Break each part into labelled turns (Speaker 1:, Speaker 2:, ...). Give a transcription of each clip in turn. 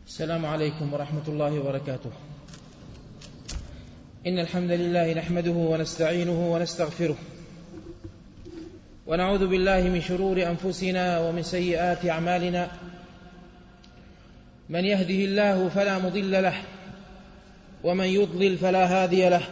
Speaker 1: السلام عليكم ورحمة الله وبركاته. إن الحمد لله نحمده ونستعينه ونستغفره، ونعوذ بالله من شرور أنفسنا ومن سيئات أعمالنا. من يهده الله فلا مضل له، ومن يضلل فلا هادي له.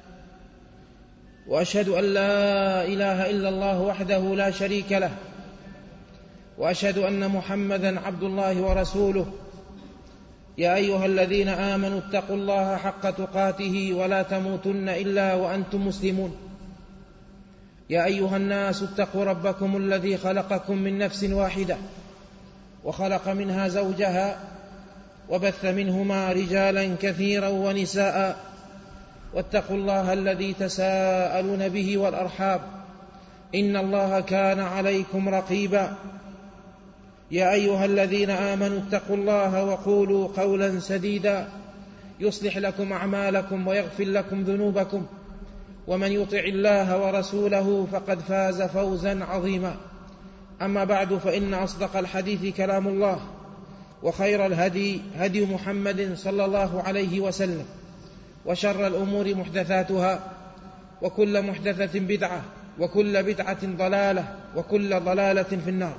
Speaker 1: وأشهد أن لا إله إلا الله وحده لا شريك له، وأشهد أن محمدا عبد الله ورسوله. يا أيها الذين آمنوا اتقوا الله حق تقاته ولا تموتن إلا وأنتم مسلمون. يا أيها الناس اتقوا ربكم الذي خلقكم من نفس واحدة، وخلق منها زوجها، وبث منهما رجالا كثيرا ونساء. واتقوا الله الذي تساءلون به والأرحام، إن الله كان عليكم رقيبا. يا أيها الذين آمنوا اتقوا الله وقولوا قولا سديدا يصلح لكم أعمالكم ويغفر لكم ذنوبكم، ومن يطع الله ورسوله فقد فاز فوزا عظيما. أما بعد، فإن أصدق الحديث كلام الله، وخير الهدي هدي محمد صلى الله عليه وسلم، وشر الأمور محدثاتها، وكل محدثة بدعة، وكل بدعة ضلالة، وكل ضلالة في النار.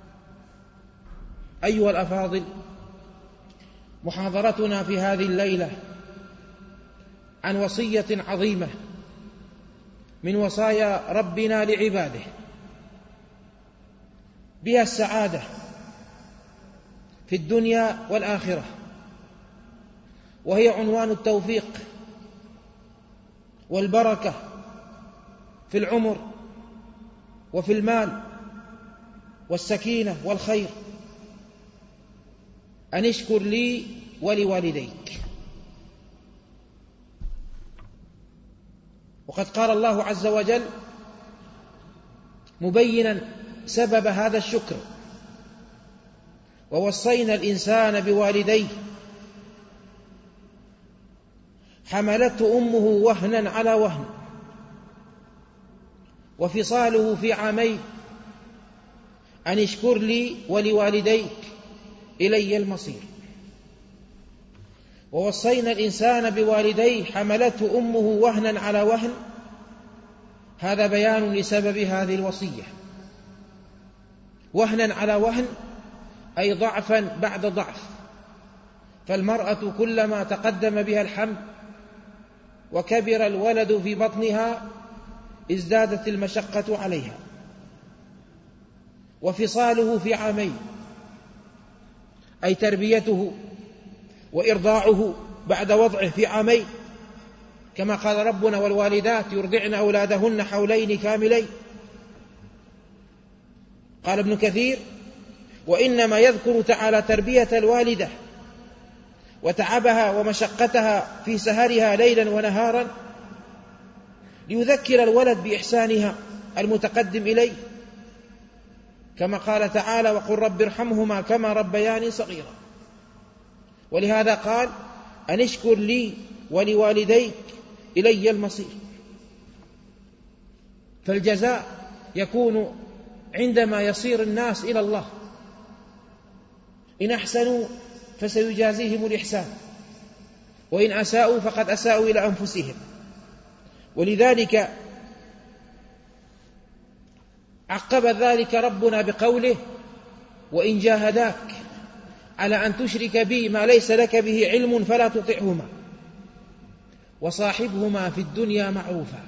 Speaker 1: أيها الأفاضل، محاضرتنا في هذه الليلة عن وصية عظيمة من وصايا ربنا لعباده، بها السعادة في الدنيا والآخرة، وهي عنوان التوفيق والبركة في العمر وفي المال والسكينة والخير. أن اشكر لي ولوالديك. وقد قال الله عز وجل مبينا سبب هذا الشكر: ووصينا الإنسان بوالديه حملته أمه وهنا على وهن وفصاله في عامين أن اشكر لي ولوالديك إلي المصير. ووصينا الإنسان بوالديه حملته أمه وهنا على وهن، هذا بيان لسبب هذه الوصية. وهنا على وهن أي ضعفا بعد ضعف، فالمرأة كلما تقدم بها الحمل وكبر الولد في بطنها ازدادت المشقة عليها. وفصاله في عامين أي تربيته وإرضاعه بعد وضعه في عامين، كما قال ربنا: والوالدات يرضعن أولادهن حولين كاملين. قال ابن كثير: وإنما يذكر تعالى تربية الوالدة وتعبها ومشقتها في سهرها ليلا ونهارا ليذكر الولد بإحسانها المتقدم إليه، كما قال تعالى: وقل رب ارحمهما كما ربياني صغيرا. ولهذا قال: أن اشكر لي ولوالديك إلي المصير. فالجزاء يكون عندما يصير الناس إلى الله، إن أحسنوا فسيجازيهم الإحسان، وإن أساءوا فقد أساءوا إلى أنفسهم. ولذلك عقب ذلك ربنا بقوله: وإن جاهداك على أن تشرك بي ما ليس لك به علم فلا تطعهما وصاحبهما في الدنيا معروفا.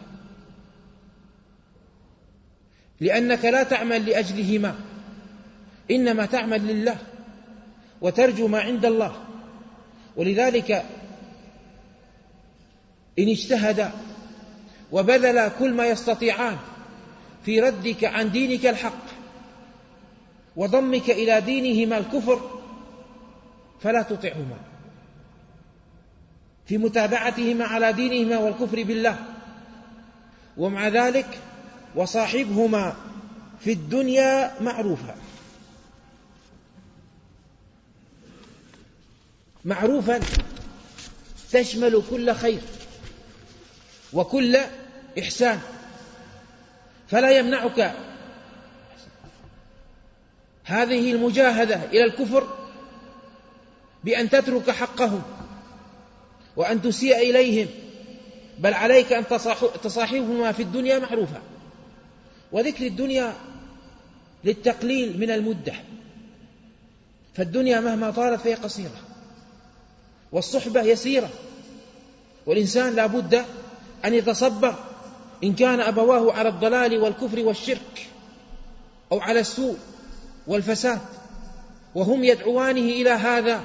Speaker 1: لأنك لا تعمل لأجلهما، إنما تعمل لله وترجو ما عند الله. ولذلك إن اجتهدا وبذلا كل ما يستطيعان في ردك عن دينك الحق وضمك إلى دينهما الكفر فلا تطعهما، في متابعتهما على دينهما والكفر بالله. ومع ذلك وصاحبهما في الدنيا معروفا. معروفا تشمل كل خير وكل إحسان، فلا يمنعك هذه المجاهدة إلى الكفر بأن تترك حقهم وأن تسيء إليهم، بل عليك أن تصاحبهما في الدنيا معروفا. وذكر الدنيا للتقليل من المدة، فالدنيا مهما طالت فهي قصيرة، والصحبة يسيرة، والإنسان لا بد أن يتصبر إن كان أبواه على الضلال والكفر والشرك أو على السوء والفساد وهم يدعوانه إلى هذا،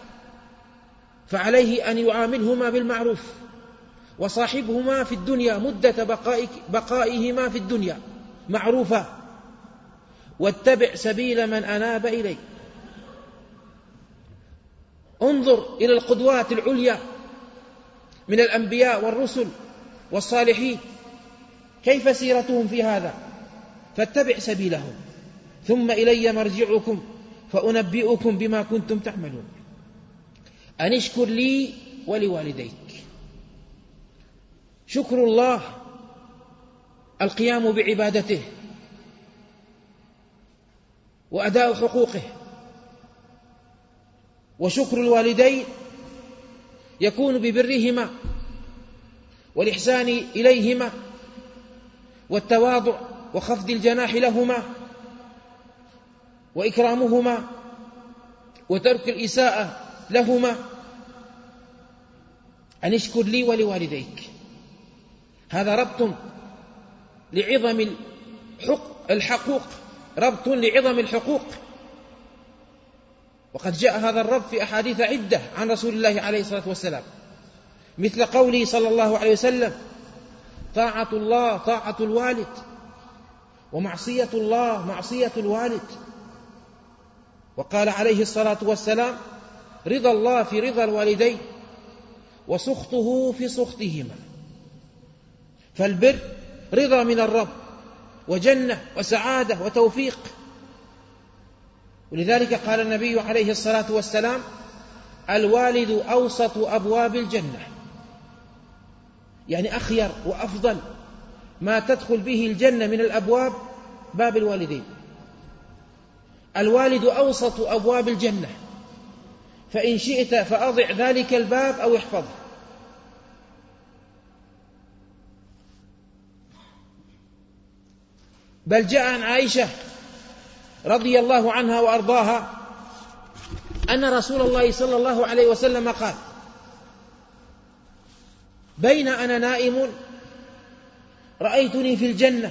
Speaker 1: فعليه أن يعاملهما بالمعروف وصاحبهما في الدنيا مدة بقائهما في الدنيا معروفا، واتبع سبيل من أناب إليه. انظر إلى القدوات العليا من الأنبياء والرسل والصالحين كيف سيرتهم في هذا، فاتبع سبيلهم ثم إلي مرجعكم فأنبئكم بما كنتم تعملون. أن اشكر لي ولوالديك. شكر الله القيام بعبادته وأداء حقوقه، وشكر الوالدين يكون ببرهما والإحسان إليهما والتواضع وخفض الجناح لهما وإكرامهما وترك الإساءة لهما. أن اشكر لي ولوالديك، هذا ربط لعظم الحقوق، ربط لعظم الحقوق. وقد جاء هذا الربط في أحاديث عدة عن رسول الله عليه الصلاة والسلام، مثل قوله صلى الله عليه وسلم: طاعة الله طاعة الوالد، ومعصية الله معصية الوالد. وقال عليه الصلاة والسلام: رضا الله في رضا الوالدين وسخطه في سخطهما. فالبر رضا من الرب وجنة وسعادة وتوفيق. ولذلك قال النبي عليه الصلاة والسلام: الوالد أوسط أبواب الجنة، يعني أخير وأفضل ما تدخل به الجنة من الأبواب باب الوالدين. الوالد أوسط أبواب الجنة، فإن شئت فأضع ذلك الباب أو احفظه. بل جاء عن عائشة رضي الله عنها وأرضاها أن رسول الله صلى الله عليه وسلم قال: بين أنا نائم رأيتني في الجنة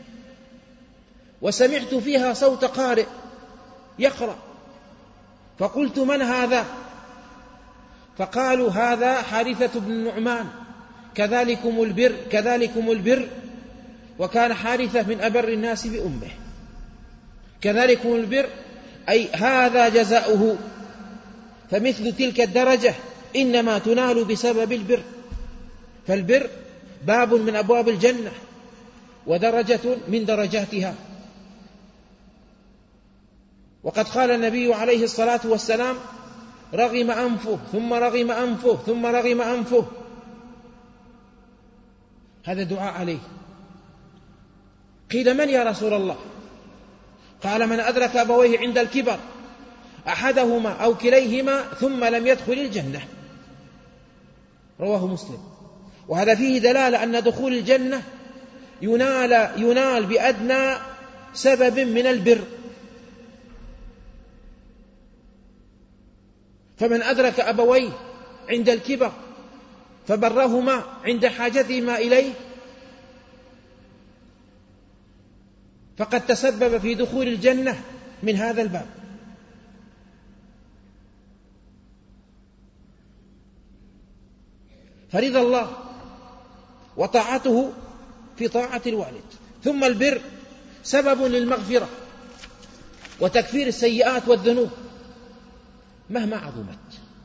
Speaker 1: وسمعت فيها صوت قارئ يقرأ، فقلت: من هذا؟ فقالوا: هذا حارثة بن النعمان، كذلكم البر، وكان حارثة من أبر الناس بأمه. كذلكم البر أي هذا جزاؤه، فمثل تلك الدرجة إنما تنال بسبب البر. فالبر باب من أبواب الجنة ودرجة من درجاتها. وقد قال النبي عليه الصلاة والسلام: رغم أنفه ثم رغم أنفه ثم رغم أنفه. هذا دعاء عليه. قيل: من يا رسول الله؟ قال: من أدرك أبويه عند الكبر، أحدهما أو كليهما، ثم لم يدخل الجنة. رواه مسلم. وهذا فيه دلالة أن دخول الجنة ينال بأدنى سبب من البر. فمن أدرك أبويه عند الكبر فبرهما عند حاجتهما إليه فقد تسبب في دخول الجنة من هذا الباب. فرضا الله وطاعته في طاعة الوالد. ثم البر سبب للمغفرة وتكفير السيئات والذنوب مهما عظمت.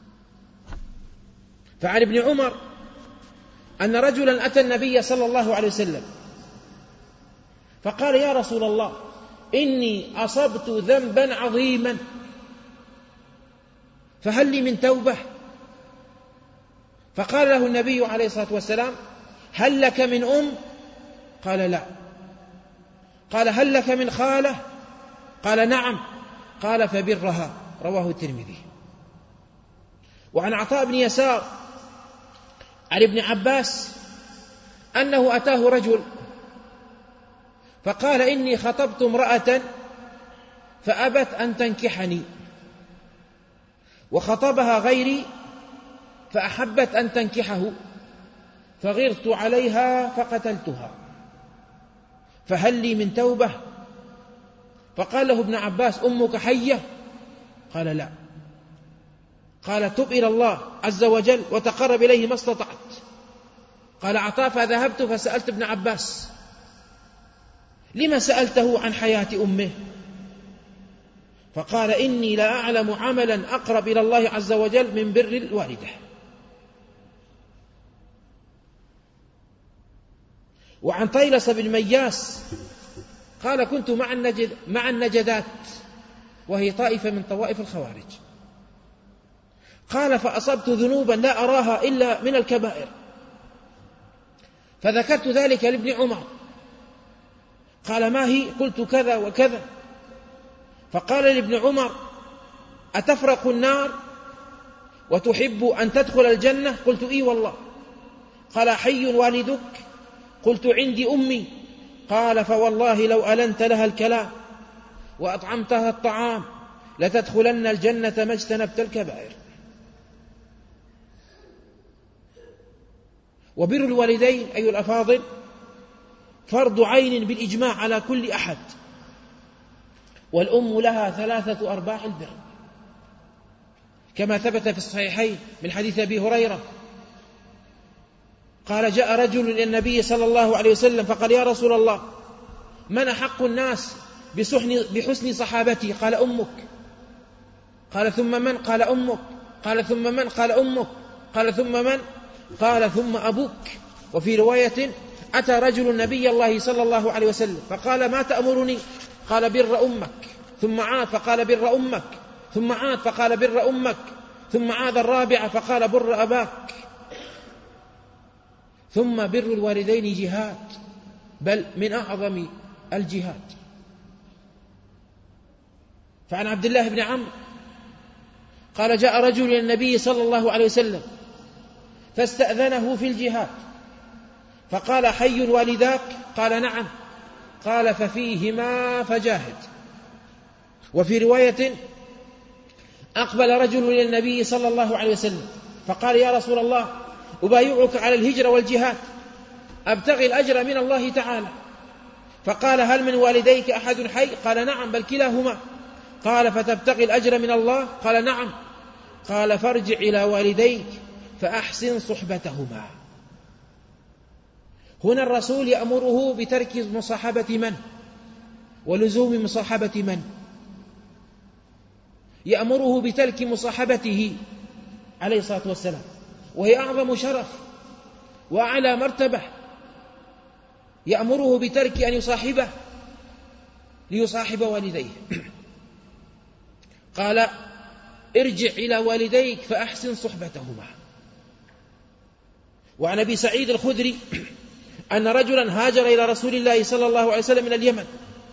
Speaker 1: فعن ابن عمر أن رجلا أتى النبي صلى الله عليه وسلم فقال: يا رسول الله، إني أصبت ذنبا عظيما، فهل لي من توبة؟ فقال له النبي عليه الصلاة والسلام: هل لك من أم؟ قال: لا. قال: هل لك من خالة؟ قال: نعم. قال: فبرها. رواه الترمذي. وعن عطاء بن يسار عن ابن عباس أنه أتاه رجل فقال: إني خطبت امرأة فأبت أن تنكحني، وخطبها غيري فأحبت أن تنكحه، فغرت عليها فقتلتها، فهل لي من توبة؟ فقال له ابن عباس: أمك حية؟ قال: لا. قال: تب إلى الله عز وجل وتقرب إليه ما استطعت. قال عطاء: فذهبت فسألت ابن عباس: لما سألته عن حياة أمه؟ فقال: إني لا أعلم عملا أقرب إلى الله عز وجل من بر الوالدة. وعن طيلس بن مياس قال: كنت مع النجدات، وهي طائفة من طوائف الخوارج. قال: فأصبت ذنوبا لا أراها إلا من الكبائر، فذكرت ذلك لابن عمر. قال: ما هي؟ قلت: كذا وكذا. فقال لابن عمر: أتفرق النار وتحب أن تدخل الجنة؟ قلت: إي والله. قال: حي والدك؟ قلت: عندي أمي. قال: فوالله لو ألنت لها الكلام وأطعمتها الطعام لتدخلن الجنة ما اجتنبت الكبائر. وبر الوالدين أيها الأفاضل فرض عين بالإجماع على كل أحد، والأم لها 3/4 البر، كما ثبت في الصحيحين من حديث أبي هريرة قال: جاء رجل إلى النبي صلى الله عليه وسلم فقال: يا رسول الله، من أحق الناس بحسن صحابتي؟ قال: أمك. قال: ثم من؟ قال: أمك. قال: ثم من؟ قال: أمك. قال: ثم من؟ قال: ثم أبوك. وفي رواية: أتى رجل النبي الله صلى الله عليه وسلم فقال: ما تأمرني؟ قال: بر أمك. ثم عاد فقال: بر أمك. ثم عاد فقال: بر أمك. ثم عاد الرابعة فقال: بر أباك. ثم بر الوالدين جهاد، بل من أعظم الجهاد. فعن عبد الله بن عمرو قال: جاء رجل إلى النبي صلى الله عليه وسلم فاستأذنه في الجهاد، فقال: حي والداك؟ قال: نعم. قال: ففيهما فجاهد. وفي رواية: أقبل رجل إلى النبي صلى الله عليه وسلم فقال: يا رسول الله، أبايعك على الهجرة والجهاد، أبتغي الأجر من الله تعالى. فقال: هل من والديك أحد حي؟ قال: نعم، بل كلاهما. قال: فتبتغي الأجر من الله؟ قال: نعم. قال: فارجع إلى والديك فأحسن صحبتهما. هنا الرسول يأمره بترك مصاحبة من؟ ولزوم مصاحبة من؟ يأمره بترك مصاحبته عليه الصلاة والسلام، وهي أعظم شرف وأعلى مرتبة. يأمره بترك أن يصاحبه ليصاحب والديه. قال: ارجع إلى والديك فأحسن صحبتهما. وعن أبي سعيد الخدري أن رجلا هاجر إلى رسول الله صلى الله عليه وسلم من اليمن،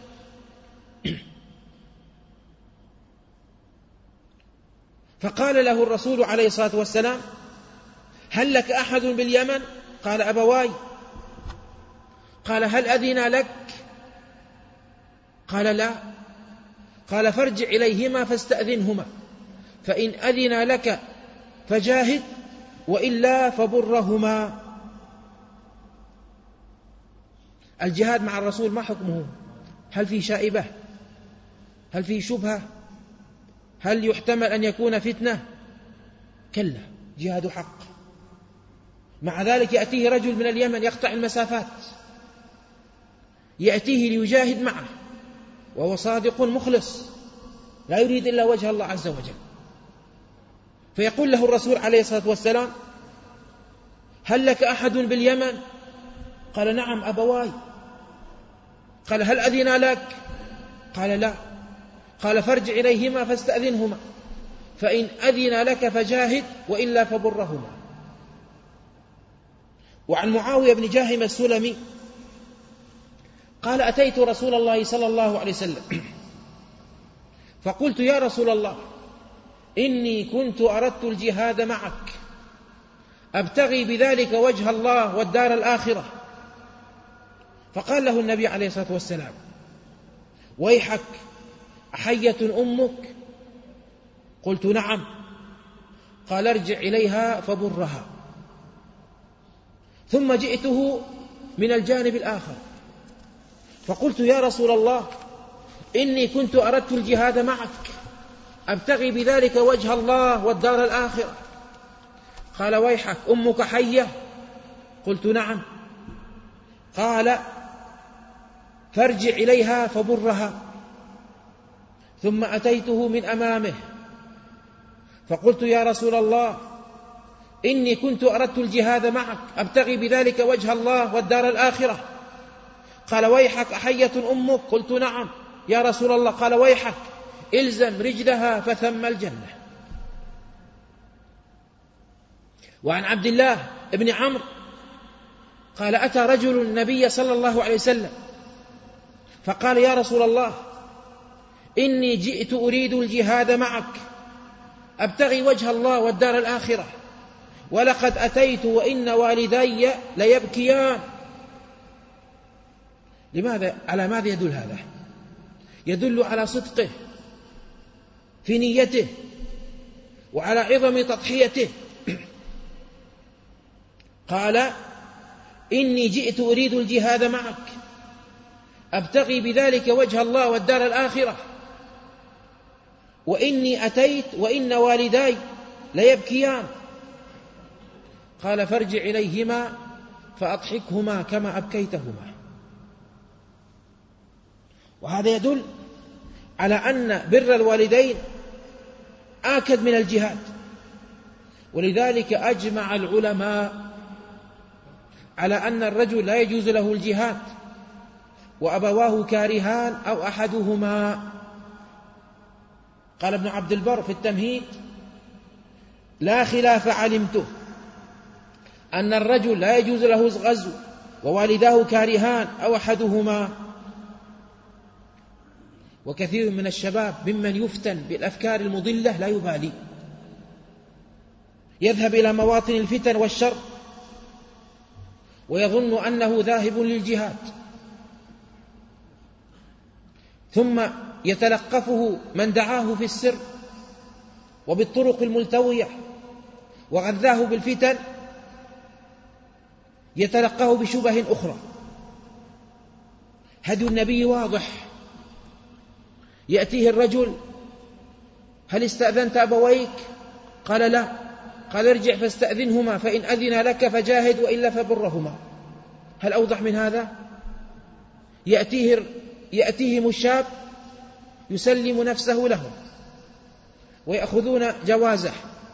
Speaker 1: فقال له الرسول عليه الصلاة والسلام: هل لك أحد باليمن؟ قال: أبواي. قال: هل أذن لك؟ قال: لا. قال: فارجع إليهما فاستأذنهما، فإن أذن لك فجاهد، وإلا فبرهما. الجهاد مع الرسول ما حكمه؟ هل في شائبة؟ هل في شبهة؟ هل يحتمل أن يكون فتنة؟ كلا، جهاد حق. مع ذلك يأتيه رجل من اليمن يقطع المسافات، يأتيه ليجاهد معه وهو صادق مخلص لا يريد إلا وجه الله عز وجل، فيقول له الرسول عليه الصلاة والسلام: هل لك أحد باليمن؟ قال: نعم، أبواي. قال: هل أذن لك؟ قال: لا. قال: فارجع إليهما فاستأذنهما، فإن أذن لك فجاهد، وإلا فبرهما. وعن معاوية بن جاهم السلمي قال: أتيت رسول الله صلى الله عليه وسلم فقلت: يا رسول الله، إني كنت أردت الجهاد معك أبتغي بذلك وجه الله والدار الآخرة. فقال له النبي عليه الصلاة والسلام: ويحك، أحية أمك؟ قلت: نعم. قال: ارجع إليها فبرها. ثم جئته من الجانب الآخر فقلت: يا رسول الله، إني كنت أردت الجهاد معك أبتغي بذلك وجه الله والدار الآخرة. قال: ويحك، أمك حية؟ قلت: نعم. قال: فارجع إليها فبرها. ثم أتيته من أمامه فقلت: يا رسول الله، إني كنت أردت الجهاد معك أبتغي بذلك وجه الله والدار الآخرة. قال: ويحك، أحية أمك؟ قلت: نعم يا رسول الله. قال: ويحك، إلزم رجلها فثم الجنة. وعن عبد الله بن عمرو قال: أتى رجل النبي صلى الله عليه وسلم فقال: يا رسول الله، إني جئت أريد الجهاد معك أبتغي وجه الله والدار الآخرة، ولقد أتيت وإن والدي ليبكيان. لماذا؟ على ماذا يدل هذا؟ يدل على صدقه في نيته وعلى عظم تضحيته. قال: إني جئت أريد الجهاد معك أبتغي بذلك وجه الله والدار الآخرة، وإني أتيت وإن والداي ليبكيان. قال: فارجع إليهما فأضحكهما كما أبكيتهما. وهذا يدل على أن بر الوالدين آكد من الجهاد. ولذلك أجمع العلماء على أن الرجل لا يجوز له الجهاد وأبواه كارهان أو أحدهما. قال ابن عبد البر في التمهيد: لا خلاف علمته أن الرجل لا يجوز له الغزو ووالداه كارهان أو أحدهما. وكثير من الشباب ممن يفتن بالأفكار المضلة لا يبالي، يذهب إلى مواطن الفتن والشر ويظن أنه ذاهب للجهاد، ثم يتلقفه من دعاه في السر وبالطرق الملتوية وغذاه بالفتن، يتلقاه بشبه أخرى. هدي النبي واضح. يأتيه الرجل: هل استأذنت أبويك؟ قال: لا. قال: ارجع فاستأذنهما، فإن أذن لك فجاهد وإلا فبرهما. هل أوضح من هذا؟ يأتيهم الشاب يسلم نفسه لهم ويأخذون جوازه،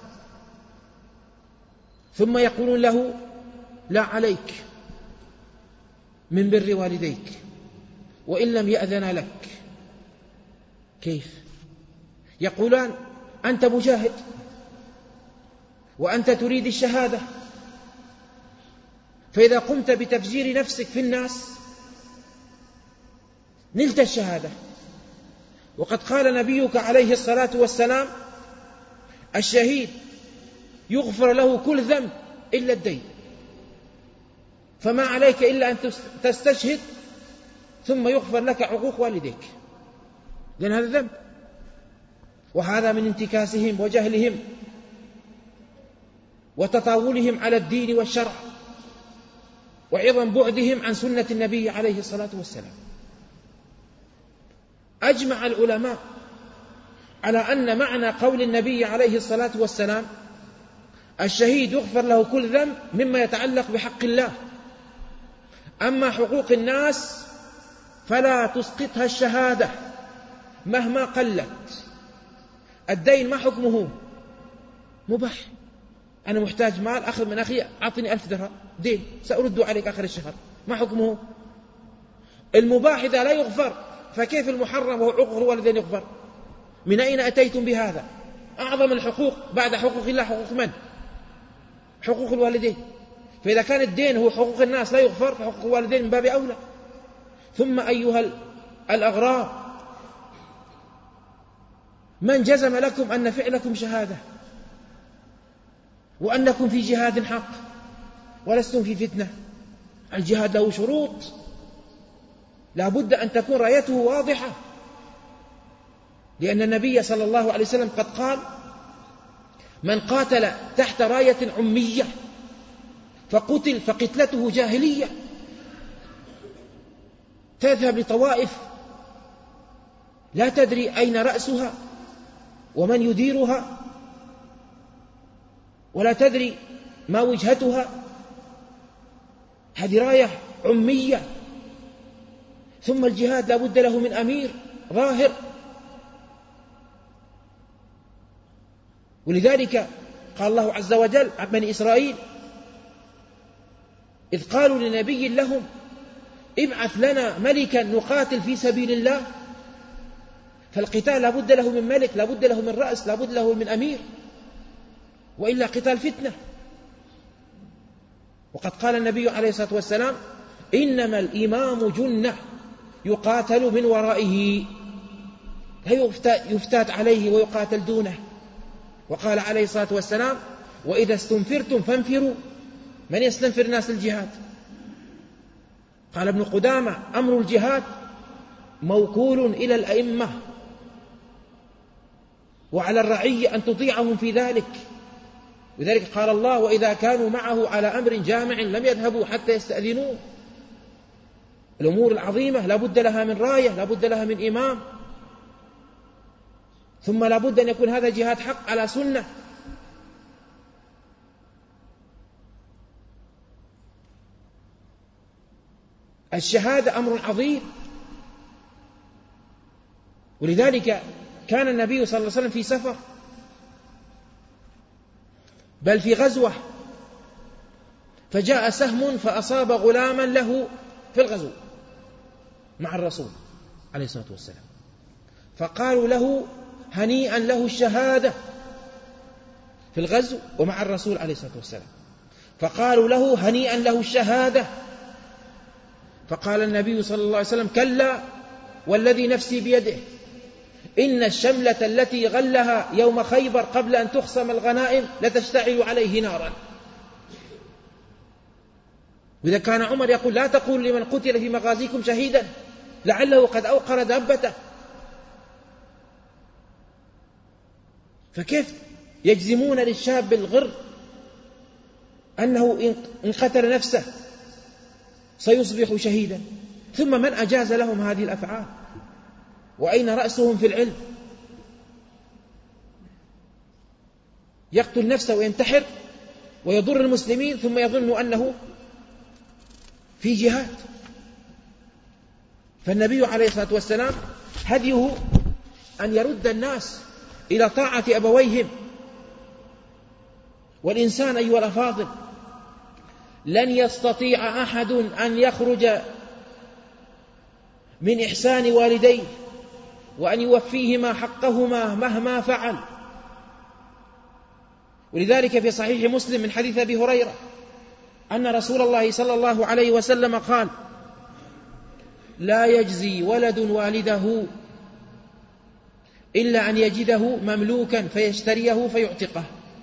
Speaker 1: ثم يقولون له: لا عليك من بر والديك وإن لم يأذن لك. كيف؟ يقولان: أنت مجاهد وأنت تريد الشهادة، فإذا قمت بتفجير نفسك في الناس نلت الشهادة. وقد قال نبيك عليه الصلاة والسلام: الشهيد يغفر له كل ذنب إلا الدين، فما عليك إلا أن تستشهد ثم يغفر لك عقوق والديك، لأن هذا ذنب. وهذا من انتكاسهم وجهلهم وتطاولهم على الدين والشرع وعظم بعدهم عن سنة النبي عليه الصلاة والسلام. أجمع العلماء على أن معنى قول النبي عليه الصلاة والسلام: الشهيد يغفر له كل ذنب، مما يتعلق بحق الله. أما حقوق الناس فلا تسقطها الشهادة مهما قلت. الدين ما حكمه؟ مباح. أنا محتاج مال، أخذ من أخي أعطني 1000 درهم دين، سأرد عليك آخر الشهر، ما حكمه؟ المباح إذا لا يغفر فكيف المحرم وهو حقوق الوالدين يغفر؟ من أين أتيتم بهذا؟ أعظم الحقوق بعد حقوق الله حقوق من؟ حقوق الوالدين. فإذا كان الدين هو حقوق الناس لا يغفر، فحقوق الوالدين من باب أولى. ثم أيها الأغرار، من جزم لكم أن فعلكم شهادة وأنكم في جهاد حق ولستم في فتنة؟ الجهاد له شروط، لا بد أن تكون رايته واضحة، لأن النبي صلى الله عليه وسلم قد قال: من قاتل تحت راية عمية فقتل فقتلته جاهلية. تذهب لطوائف لا تدري أين رأسها ومن يديرها، ولا تدري ما وجهتها، هذه راية عمية. ثم الجهاد لا بد له من أمير ظاهر، ولذلك قال الله عز وجل عن بني إسرائيل إذ قالوا لنبي لهم ابعث لنا ملكا نقاتل في سبيل الله. فالقتال لا بد له من ملك، لا بد له من رأس، لا بد له من أمير، وإلا قتال فتنة. وقد قال النبي عليه الصلاة والسلام: إنما الإمام جنة يقاتل من ورائه، لا يفتات عليه ويقاتل دونه. وقال عليه الصلاة والسلام: وإذا استنفرتم فانفروا. من يستنفر الناس الجهاد؟ قال ابن قدامة: أمر الجهاد موكول إلى الأئمة، وعلى الرعية أن تطيعهم في ذلك. لذلك قال الله: وإذا كانوا معه على أمر جامع لم يذهبوا حتى يستأذنوه. الأمور العظيمة لا بد لها من راية، لا بد لها من إمام، ثم لا بد أن يكون هذا جهاد حق على سنة. الشهادة أمر عظيم، ولذلك كان النبي صلى الله عليه وسلم في سفر، بل في غزوة، فجاء سهم فأصاب غلاما له في الغزو مع الرسول عليه الصلاة والسلام، فقالوا له: هنيئا له الشهادة في الغزو ومع الرسول عليه الصلاة والسلام. فقالوا له: هنيئا له الشهادة. فقال النبي صلى الله عليه وسلم: كلا والذي نفسي بيده، إن الشملة التي غلها يوم خيبر قبل أن تخصم الغنائم لتشتعل عليه نارا. وإذا كان عمر يقول: لا تقول لمن قتل في مغازيكم شهيدا لعله قد أوقر دابته، فكيف يجزمون للشاب الغر أنه إن قتل نفسه سيصبح شهيدا؟ ثم من أجاز لهم هذه الأفعال؟ وأين رأسهم في العلم؟ يقتل نفسه وينتحر ويضر المسلمين ثم يظن أنه في جهاد. فالنبي عليه الصلاة والسلام هديه أن يرد الناس إلى طاعة أبويهم. والإنسان أيها الأفاضل لن يستطيع أحد أن يخرج من إحسان والديه وأن يوفيهما حقهما مهما فعل. ولذلك في صحيح مسلم من حديث أبي هريرة أن رسول الله صلى الله عليه وسلم قال: لا يجزي ولد والده إلا أن يجده مملوكا فيشتريه فيعتقه.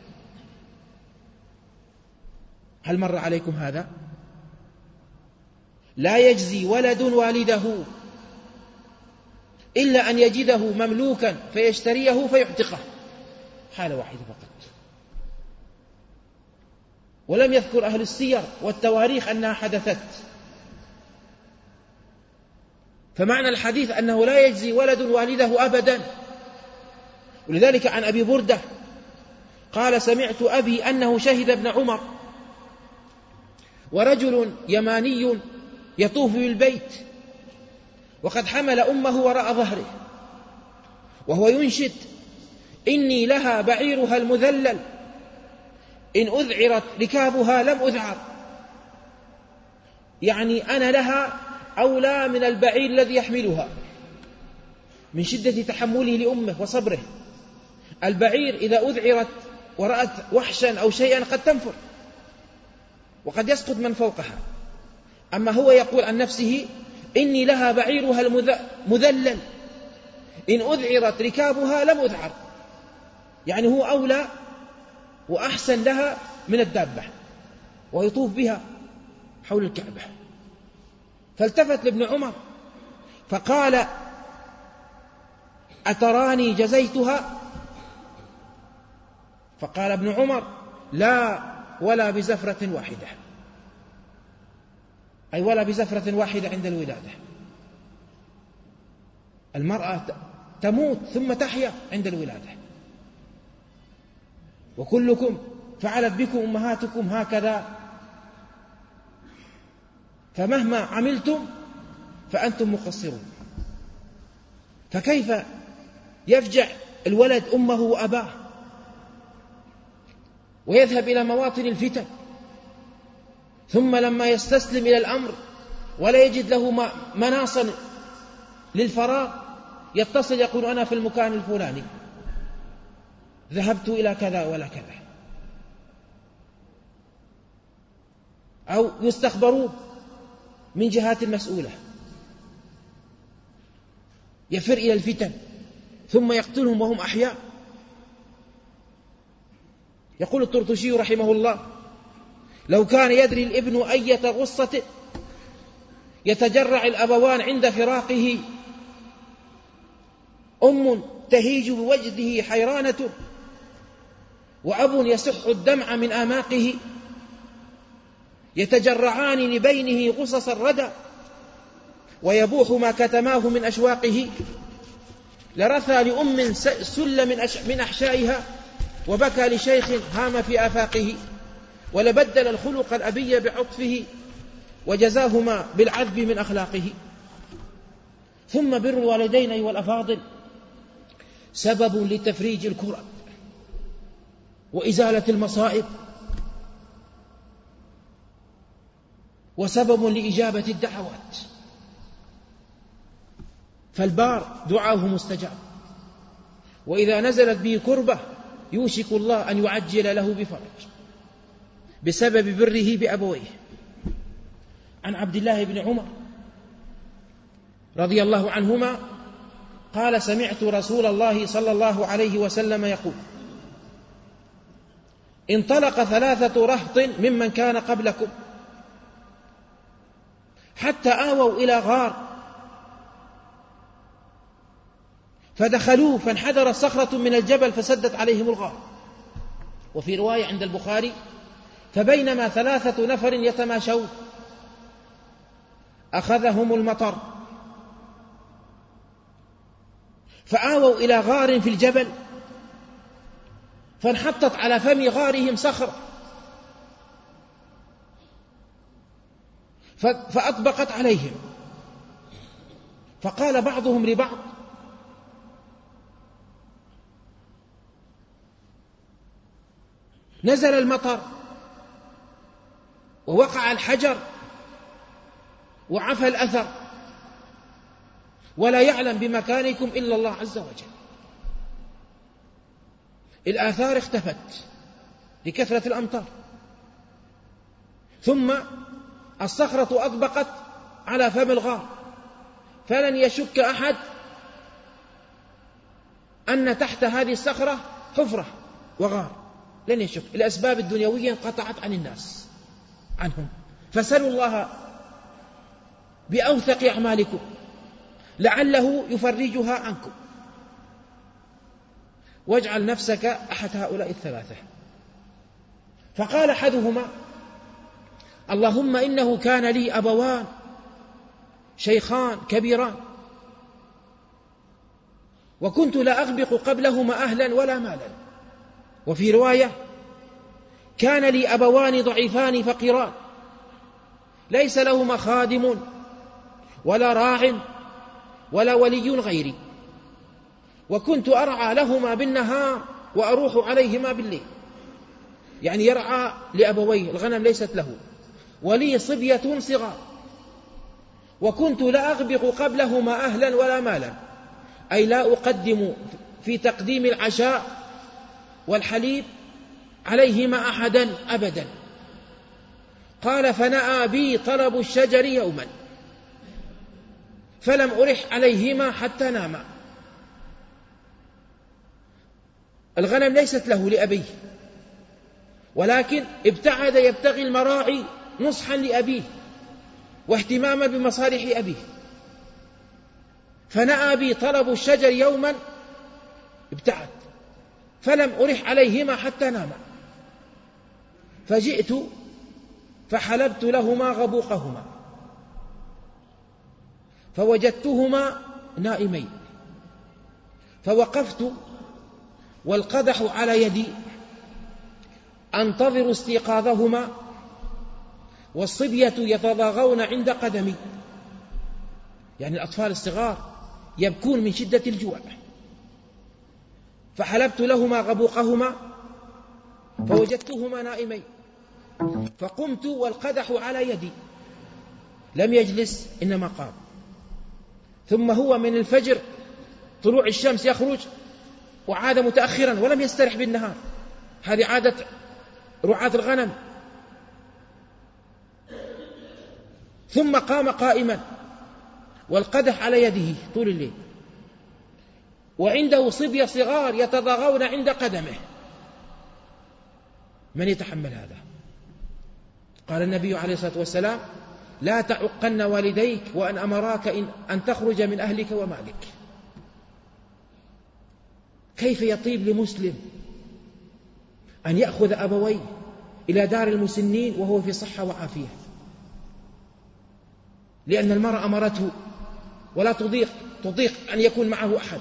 Speaker 1: هل مر عليكم هذا؟ لا يجزي ولد والده إلا أن يجده مملوكا فيشتريه فيعتقه، حالة واحدة فقط. ولم يذكر أهل السير والتواريخ أنها حدثت. فمعنى الحديث أنه لا يجزي ولد والده أبدا. ولذلك عن أبي بردة قال: سمعت أبي أنه شهد ابن عمر ورجل يماني يطوف بالبيت وقد حمل أمه وراء ظهره وهو ينشد: إني لها بعيرها المذلل إن أذعرت ركابها لم أذعر. يعني أنا لها أولى من البعير الذي يحملها من شدة تحمله لأمه وصبره. البعير إذا أذعرت ورأت وحشا أو شيئا قد تنفر وقد يسقط من فوقها. أما هو يقول عن نفسه: إني لها بعيرها المذلل إن أذعرت ركابها لم أذعر، يعني هو أولى وأحسن لها من الدابة، ويطوف بها حول الكعبة. فالتفت لابن عمر فقال: أتراني جزيتها؟ فقال ابن عمر: لا، ولا بزفرة واحدة، أي ولا بزفرة واحدة عند الولادة. المرأة تموت ثم تحيا عند الولادة، وكلكم فعلت بكم أمهاتكم هكذا، فمهما عملتم فأنتم مقصرون. فكيف يفجع الولد أمه وأباه ويذهب إلى مواطن الفتن، ثم لما يستسلم إلى الأمر ولا يجد له مناصا للفراغ يتصل يقول: أنا في المكان الفلاني، ذهبت إلى كذا ولا كذا. أو يستخبروا من جهات المسؤولة، يفر إلى الفتن ثم يقتلهم وهم أحياء. يقول الطرطشي رحمه الله: لو كان يدري الابن أية غصة يتجرع الأبوان عند فراقه، أم تهيج بوجده حيرانة، وأب يسح الدمع من آماقه، يتجرعان لبينه غصص الردى، ويبوح ما كتماه من أشواقه، لرثى لأم سل من أحشائها، وبكى لشيخ هام في آفاقه، ولبدل الخلق الأبي بعطفه، وجزاهما بالعذب من أخلاقه. ثم بر الوالدين أيها الأفاضل سبب لتفريج الكرب وإزالة المصائب، وسبب لإجابة الدعوات. فالبار دعاه مستجاب، وإذا نزلت به كربة يوشك الله أن يعجل له بفرج بسبب بره بأبويه. عن عبد الله بن عمر رضي الله عنهما قال: سمعت رسول الله صلى الله عليه وسلم يقول: انطلق 3 رهط ممن كان قبلكم حتى آووا إلى غار، فدخلوه فانحدر صخرة من الجبل فسدت عليهم الغار. وفي رواية عند البخاري: فبينما 3 نفر يتماشون أخذهم المطر، فآووا إلى غار في الجبل، فانحطت على فم غارهم صخرة فأطبقت عليهم. فقال بعضهم لبعض: نزل المطر ووقع الحجر وعفى الأثر، ولا يعلم بمكانكم إلا الله عز وجل. الآثار اختفت لكثرة الأمطار، ثم الصخرة أطبقت على فم الغار، فلن يشك أحد أن تحت هذه الصخرة حفرة وغار، لن يشك. الأسباب الدنيوية انقطعت عن الناس عنهم، فسلوا الله بأوثق أعمالكم لعله يفرجها عنكم، واجعل نفسك أحد هؤلاء 3. فقال أحدهما: اللهم إنه كان لي أبوان شيخان كبيران، وكنت لا أغبق قبلهما أهلا ولا مالا. وفي رواية: كان لي أبوان ضعيفان فقيران، ليس لهما خادم ولا راع ولا ولي غيري، وكنت أرعى لهما بالنهار وأروح عليهما بالليل. يعني يرعى لأبويه، الغنم ليست له، ولي صبية صغار، وكنت لا أغبق قبلهما أهلا ولا مالا، أي لا أقدم في تقديم العشاء والحليب عليهما أحدا أبدا. قال: فنأى بي طلب الشجر يوما فلم أرح عليهما حتى ناما، الغنم ليست له لأبيه، ولكن ابتعد يبتغي المراعي نصحا لأبيه واهتماما بمصالح أبيه، فنأى بي طلب الشجر يوما، ابتعد، فلم أرح عليهما حتى ناما، فجئت فحلبت لهما غبوقهما فوجدتهما نائمين، فوقفت والقدح على يدي أنتظر استيقاظهما، والصبية يتضاغون عند قدمي، يعني الأطفال الصغار يبكون من شدة الجوع. فحلبت لهما غبوقهما فوجدتهما نائمين، فقمت والقدح على يدي، لم يجلس إنما قام. ثم هو من الفجر طلوع الشمس يخرج وعاد متأخرا ولم يسترح بالنهار، هذه عادة رعاة الغنم. ثم قام قائما والقدح على يده طول الليل، وعنده صبية صغار يتضاغون عند قدمه، من يتحمل هذا؟ قال النبي عليه الصلاة والسلام: لا تعقن والديك وأن أمراك أن تخرج من أهلك ومالك. كيف يطيب لمسلم أن يأخذ أبويه إلى دار المسنين وهو في صحة وعافية، لأن المرأة أمرته ولا تضيق أن يكون معه أحد.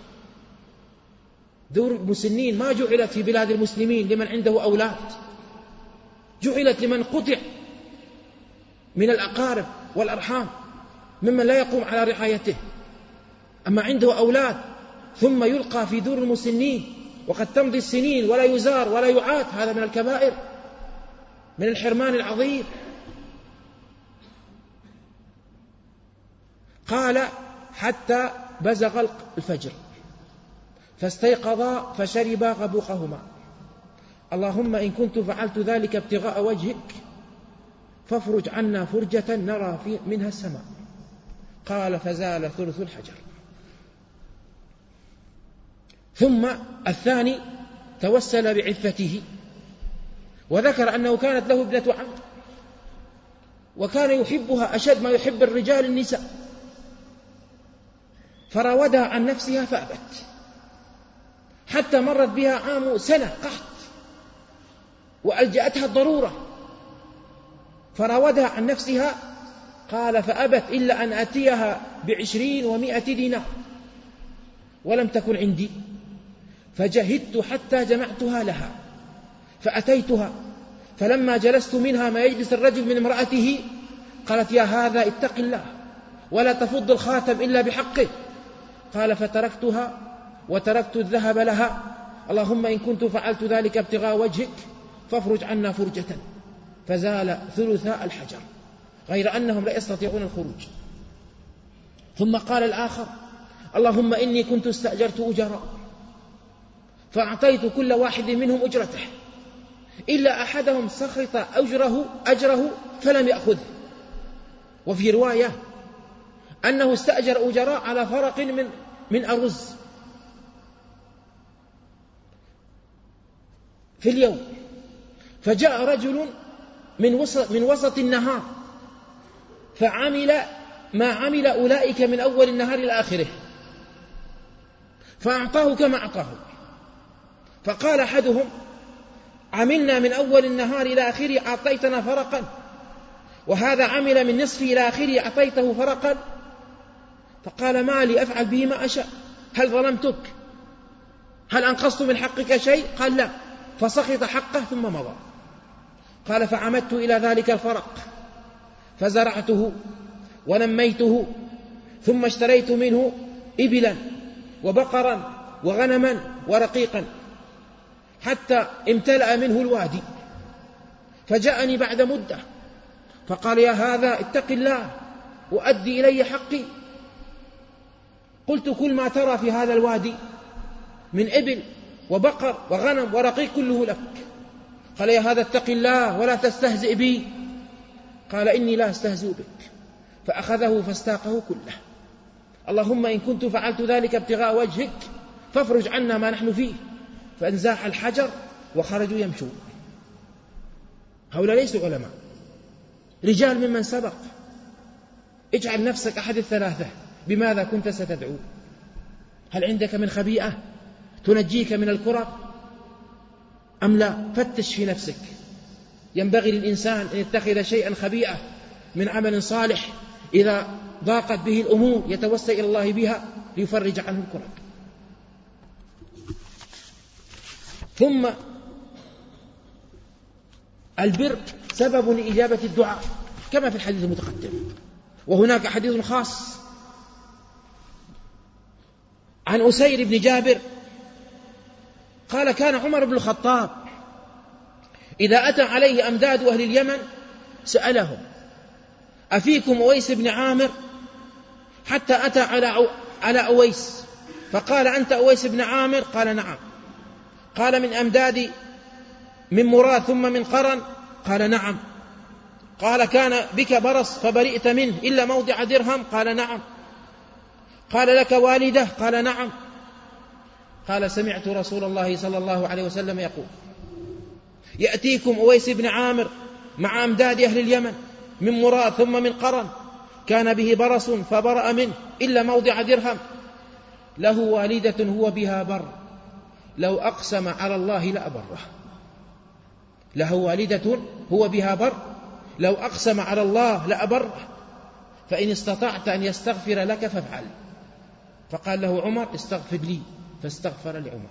Speaker 1: دور المسنين ما جعلت في بلاد المسلمين لمن عنده أولاد، جعلت لمن قطع من الأقارب والأرحام ممن لا يقوم على رعايته. أما عنده أولاد ثم يلقى في دور المسنين وقد تمضي السنين ولا يزار ولا يعاد، هذا من الكبائر، من الحرمان العظيم. قال: حتى بزغ الفجر فاستيقظا فشربا غبوقهما. اللهم إن كنت فعلت ذلك ابتغاء وجهك فافرج عنا فرجة نرى منها السماء. قال: فزال ثلث الحجر. ثم الثاني توسل بعفته وذكر أنه كانت له ابنة عم وكان يحبها أشد ما يحب الرجال النساء، فراودها عن نفسها فأبت، حتى مرت بها عام سنة قحط وألجأتها الضرورة، فراودها عن نفسها. قال: فأبت إلا أن أتيها ب20 و100 دينار، ولم تكن عندي، فجهدت حتى جمعتها لها، فأتيتها، فلما جلست منها ما يجلس الرجل من امرأته قالت: يا هذا اتق الله ولا تفض الخاتم إلا بحقه. قال: فتركتها وتركت الذهب لها. اللهم إن كنت فعلت ذلك ابتغاء وجهك فافرج عنا فرجة. فزال ثلثاء الحجر، غير أنهم لا يستطيعون الخروج. ثم قال الآخر: اللهم إني كنت استأجرت أجراء فأعطيت كل واحد منهم أجرته، إلا أحدهم سخط أجره فلم يأخذه. وفي رواية أنه استأجر أجراء على فرق من أرز في اليوم، فجاء رجل من وسط النهار فعمل ما عمل أولئك من أول النهار إلى آخره، فأعطاه كما أعطاه. فقال أحدهم: عملنا من أول النهار إلى آخره أعطيتنا فرقا، وهذا عمل من نصف إلى آخره أعطيته فرقا. فقال: ما لي أفعل به ما أشاء، هل ظلمتك؟ هل أنقصت من حقك شيء؟ قال: لا. فسخط حقه ثم مضى. قال: فعمدت إلى ذلك الفرق فزرعته ونميته، ثم اشتريت منه إبلا وبقرا وغنما ورقيقا حتى امتلأ منه الوادي. فجاءني بعد مدة فقال: يا هذا اتق الله وأدي إلي حقي. قلت: كل ما ترى في هذا الوادي من إبل وبقر وغنم ورقيق كله لك. قال: يا هذا اتق الله ولا تستهزئ بي. قال: إني لا أستهزئ بك. فأخذه فاستاقه كله. اللهم إن كنت فعلت ذلك ابتغاء وجهك فافرج عنا ما نحن فيه. فانزاح الحجر وخرجوا يمشون. هؤلاء ليسوا علماء، رجال ممن سبق. اجعل نفسك أحد الثلاثة، بماذا كنت ستدعو؟ هل عندك من خبيئة تنجيك من الكرب أم لا؟ فتش في نفسك. ينبغي للإنسان أن يتخذ شيئا خبيئة من عمل صالح، إذا ضاقت به الأمور يتوسل إلى الله بها ليفرج عنه الكرب. ثم البر سبب لإجابة الدعاء كما في الحديث المتقدم. وهناك حديث خاص عن أسير بن جابر قال: كان عمر بن الخطاب إذا أتى عليه أمداد أهل اليمن سألهم: أفيكم أويس بن عامر؟ حتى أتى على أويس فقال: أنت أويس بن عامر؟ قال: نعم. قال: من أمداد من مراد ثم من قرن؟ قال: نعم. قال: كان بك برص فبرئت منه إلا موضع درهم؟ قال: نعم. قال: لك والدة؟ قال: نعم. قال: سمعت رسول الله صلى الله عليه وسلم يقول: يأتيكم أويس بن عامر مع أمداد أهل اليمن من مراد ثم من قرن، كان به برص فبرأ منه إلا موضع درهم، له والدة هو بها بر، لو أقسم على الله لأبره. له والدة هو بها بر، لو أقسم على الله لأبره، فإن استطعت أن يستغفر لك فافعل. فقال له عمر: استغفر لي، فاستغفر لعمر.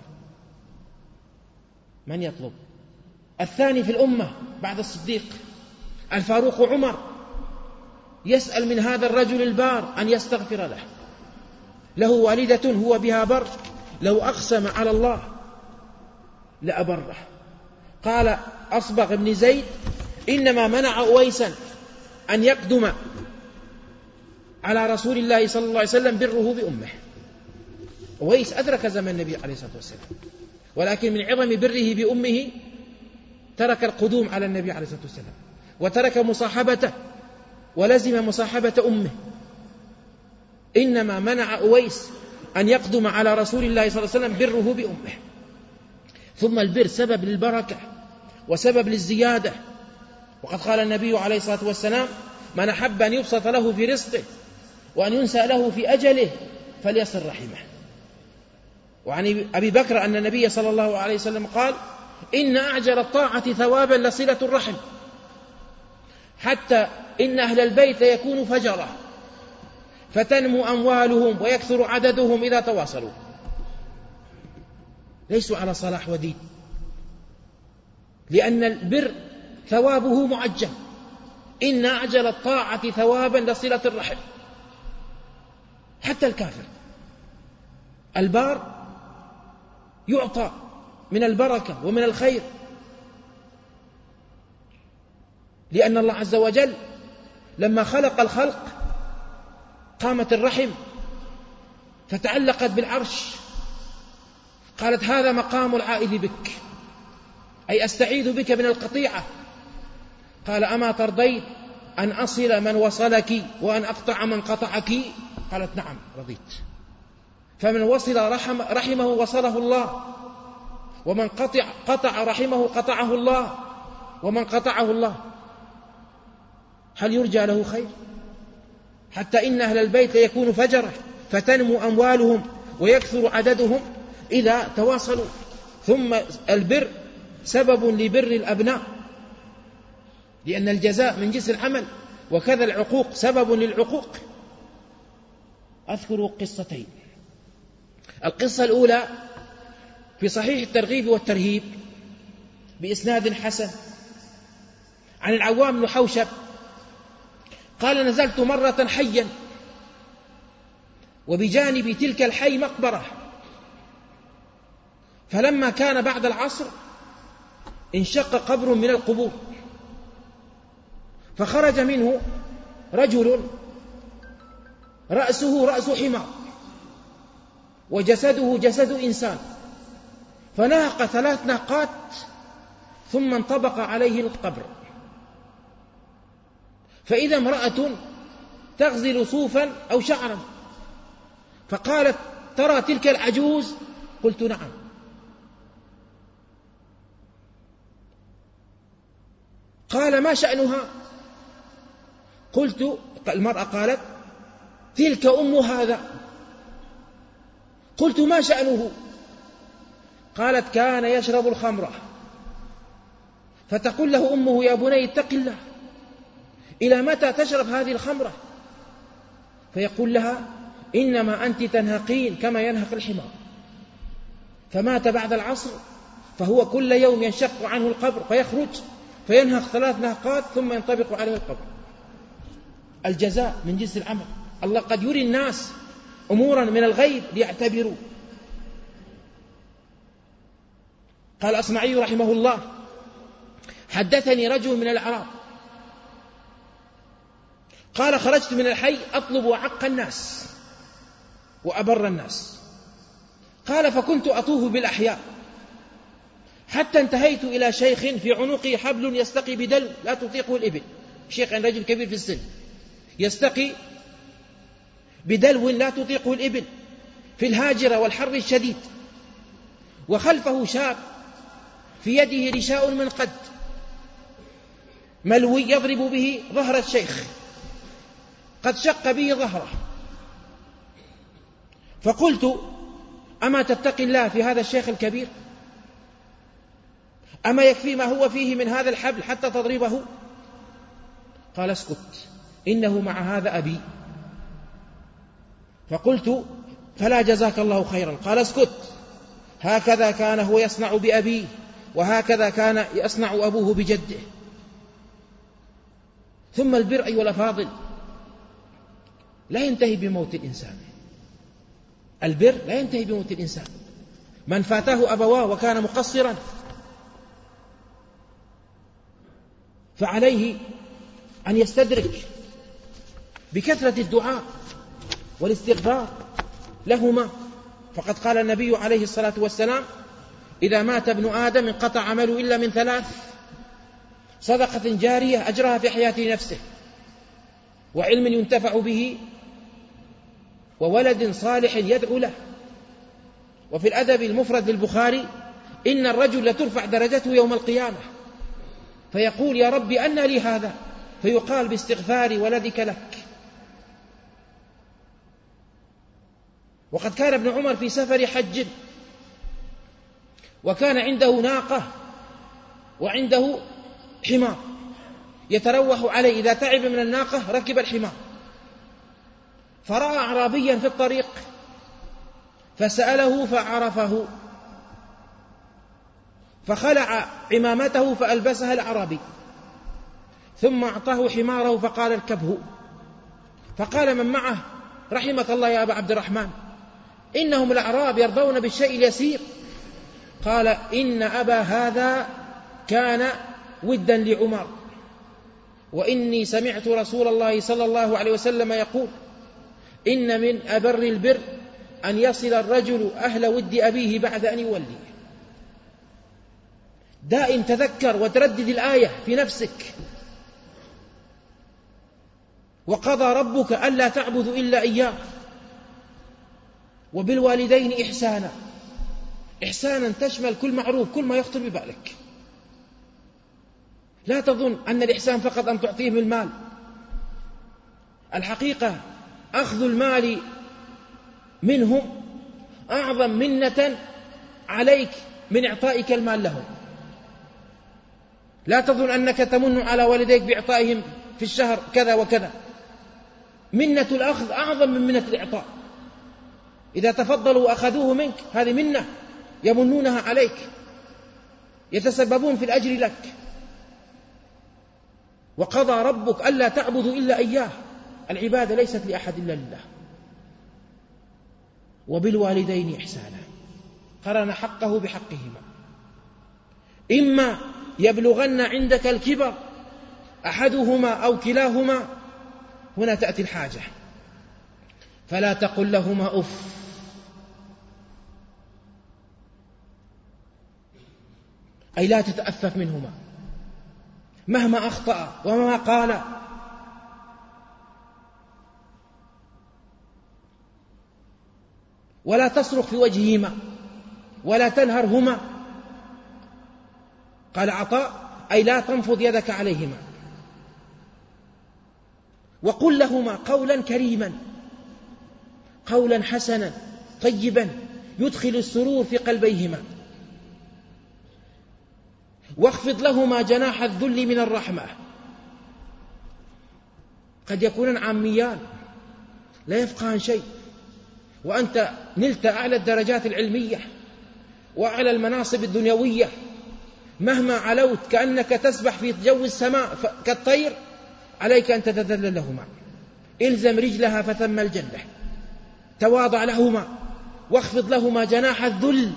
Speaker 1: من يطلب؟ الثاني في الأمة بعد الصديق الفاروق عمر يسأل من هذا الرجل البار أن يستغفر له. له والدة هو بها بر، لو أقسم على الله لأبره. قال أصبغ بن زيد: إنما منع أويسا أن يقدم على رسول الله صلى الله عليه وسلم بره بأمه. أويس أدرك زمن النبي عليه الصلاة والسلام، ولكن من عظم بره بأمه ترك القدوم على النبي عليه الصلاة والسلام، وترك مصاحبته ولزم مصاحبة أمه. إنما منع أويس أن يقدم على رسول الله صلى الله عليه وسلم بره بأمه. ثم البر سبب للبركة وسبب للزيادة، وقد قال النبي عليه الصلاة والسلام: من أحب أن يبسط له في رزقه وأن ينسى له في أجله فليصل رحمه. وعن أبي بكر أن النبي صلى الله عليه وسلم قال: إن أعجل الطاعة ثوابا لصلة الرحم، حتى إن أهل البيت يكون فجرة فتنمو أموالهم ويكثر عددهم إذا تواصلوا. ليسوا على صلاح ودين، لأن البر ثوابه معجل. إن أعجل الطاعة ثوابا لصلة الرحم. حتى الكافر البار يعطى من البركة ومن الخير، لأن الله عز وجل لما خلق الخلق قامت الرحم فتعلقت بالعرش، قالت: هذا مقام العائذ بك، أي أستعيذ بك من القطيعة. قال: أما ترضين أن أصل من وصلك وأن أقطع من قطعك؟ قالت: نعم رضيت. فمن وصل رحمه وصله الله، ومن قطع رحمه قطعه الله، ومن قطعه الله. هل يرجى له خير؟ حتى إن أهل البيت يكون فجرة فتنمو أموالهم ويكثر عددهم إذا تواصلوا. ثم البر سبب لبر الأبناء، لأن الجزاء من جنس العمل، وكذا العقوق سبب للعقوق. أذكر قصتين. القصة الأولى في صحيح الترغيب والترهيب بإسناد حسن عن العوام بن حوشب قال: نزلت مرة حيا، وبجانب تلك الحي مقبرة، فلما كان بعد العصر انشق قبر من القبور، فخرج منه رجل رأسه رأس حمار وجسده جسد إنسان، فنهق 3 نهقات ثم انطبق عليه القبر، فإذا امرأة تغزل صوفا أو شعرا، فقالت: ترى تلك العجوز؟ قلت: نعم. قال: ما شأنها؟ قلت: المرأة قالت: تلك أم هذا. قلت: ما شأنه؟ قالت: كان يشرب الخمر، فتقول له أمه: يا بني اتق الله، إلى متى تشرب هذه الخمرة؟ فيقول لها: إنما أنت تنهقين كما ينهق الحمار. فمات بعد العصر، فهو كل يوم ينشق عنه القبر فيخرج فينهق 3 نهقات ثم ينطبق عليه القبر. الجزاء من جنس العمل. الله قد يري الناس أمورا من الغيب ليعتبروا. قال الأصمعي رحمه الله: حدثني رجل من الأعراب قال: خرجت من الحي أطلب أعق الناس وأبر الناس. قال: فكنت أطوف بالأحياء حتى انتهيت إلى شيخ في عنقه حبل يستقي بدلو لا تطيقه الإبل. شيخ رجل كبير في السن يستقي بدلو لا تطيقه الإبل في الهاجرة والحر الشديد، وخلفه شاب في يده رشاء من قد ملوي يضرب به ظهر الشيخ، قد شق به ظهره. فقلت: أما تتقي الله في هذا الشيخ الكبير؟ أما يكفي ما هو فيه من هذا الحبل حتى تضربه؟ قال: اسكت، إنه مع هذا أبي. فقلت: فلا جزاك الله خيرا. قال: اسكت، هكذا كان هو يصنع بأبيه، وهكذا كان يصنع أبوه بجده. ثم البر أيها الأفاضل لا ينتهي بموت الإنسان. البر لا ينتهي بموت الإنسان. من فاته أبواه وكان مقصرا فعليه أن يستدرك بكثرة الدعاء والاستغفار لهما. فقد قال النبي عليه الصلاة والسلام: إذا مات ابن آدم انقطع عمله إلا من 3: صدقة جارية أجرها في حياة نفسه، وعلم ينتفع به، وولد صالح يدعو له. وفي الأدب المفرد للبخاري: إن الرجل لترفع درجته يوم القيامة فيقول: يا رب أن لي هذا؟ فيقال: باستغفار ولدك لك. وقد كان ابن عمر في سفر حج، وكان عنده ناقة وعنده حمار يتروح عليه، إذا تعب من الناقة ركب الحمار، فرأى أعرابيا في الطريق فسأله فعرفه، فخلع عمامته فألبسها الأعرابي، ثم أعطاه حماره فقال: اركبه. فقال من معه: رحمك الله يا أبا عبد الرحمن، إنهم الأعراب يرضون بالشيء اليسير. قال: إن أبا هذا كان ودا لعمر، وإني سمعت رسول الله صلى الله عليه وسلم يقول: إن من أبر البر أن يصل الرجل أهل ود أبيه بعد أن يولي. دائم تذكر وتردد الآية في نفسك: وقضى ربك ألا تعبدوا إلا إياه وبالوالدين إحسانا. إحسانا تشمل كل معروف، كل ما يخطر ببالك. لا تظن أن الإحسان فقط أن تعطيهم المال. الحقيقة أخذ المال منهم أعظم منة عليك من إعطائك المال لهم. لا تظن أنك تمن على والديك بإعطائهم في الشهر كذا وكذا. منة الأخذ أعظم من منة الإعطاء. إذا تفضلوا وأخذوه منك هذه منة يمنونها عليك، يتسببون في الأجر لك. وقضى ربك ألا تعبدوا إلا إياه. العبادة ليست لأحد إلا لله. وبالوالدين إحسانا، قرن حقه بحقهما. إما يبلغن عندك الكبر أحدهما أو كلاهما، هنا تأتي الحاجة، فلا تقل لهما أف. أي لا تتأفف منهما مهما أخطأ ومهما قال. ولا تصرخ في وجههما ولا تنهرهما. قال عطاء: أي لا تنفض يدك عليهما، وقل لهما قولا كريما، قولا حسنا طيبا يدخل السرور في قلبيهما، واخفض لهما جناح الذل من الرحمة. قد يكونان عاميان لا يفقهان شيء، وأنت نلت أعلى الدرجات العلمية وأعلى المناصب الدنيوية، مهما علوت كأنك تسبح في جو السماء كالطير، عليك أن تتذلل لهما. إلزم رجلها فثم الجنة، تواضع لهما واخفض لهما جناح الذل،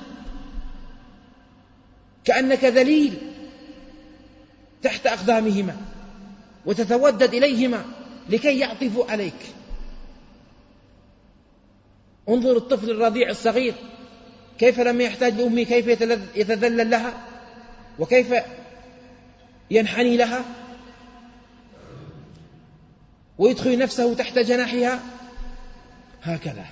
Speaker 1: كأنك ذليل تحت أقدامهما، وتتودد إليهما لكي يعطفوا عليك. انظر الطفل الرضيع الصغير كيف لما يحتاج لأمه كيف يتذلل لها، وكيف ينحني لها ويدخل نفسه تحت جناحها، هكذا.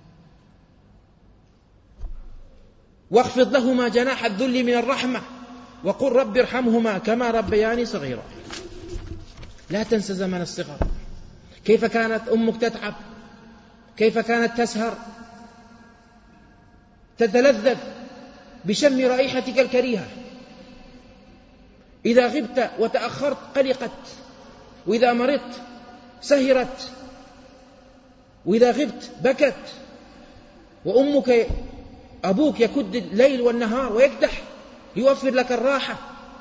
Speaker 1: واخفض لهما جناح الذل من الرحمة، وقل رب ارحمهما كما ربياني صغيرا. لا تنسى زمن الصغر، كيف كانت أمك تتعب، كيف كانت تسهر تتلذذ بشم رائحتك الكريهة، إذا غبت وتأخرت قلقت، وإذا مرضت سهرت، وإذا غبت بكت. وأمك أبوك يكد الليل والنهار ويكدح ليوفر لك الراحة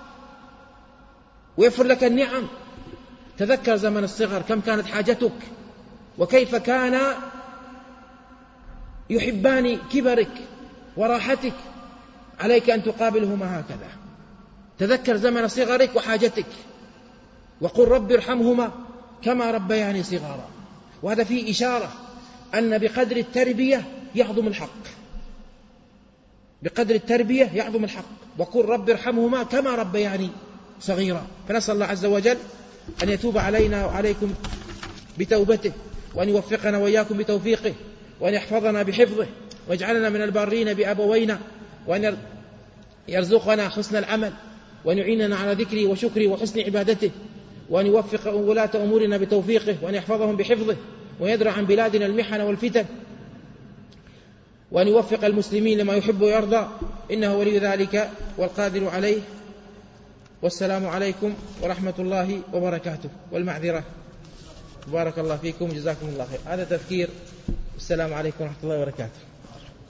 Speaker 1: ويوفر لك النعم. تذكر زمن الصغر كم كانت حاجتك، وكيف كان يحبان كبرك وراحتك، عليك أن تقابلهما هكذا. تذكر زمن صغرك وحاجتك، وقل رب ارحمهما كما ربياني صغارا. وهذا فيه إشارة أن بقدر التربية يعظم الحق، بقدر التربية يعظم الحق. وقل رب ارحمهما كما ربياني صغيرا. فنسأل الله عز وجل أن يتوب علينا وعليكم بتوبته، وأن يوفقنا وإياكم بتوفيقه، وأن يحفظنا بحفظه، ويجعلنا من البارين بأبوينا، وأن يرزقنا حسن العمل، وأن يعيننا على ذكره وشكره وحسن عبادته، وأن يوفق ولاة أمورنا بتوفيقه، وأن يحفظهم بحفظه، ويدرع عن بلادنا المحن والفتن، وأن يوفق المسلمين لما يحب ويرضى، إنه ولي ذلك والقادر عليه. والسلام عليكم ورحمة الله وبركاته، والمعذرة. بارك الله فيكم، جزاكم الله خير. هذا تذكير. السلام عليكم ورحمة الله وبركاته.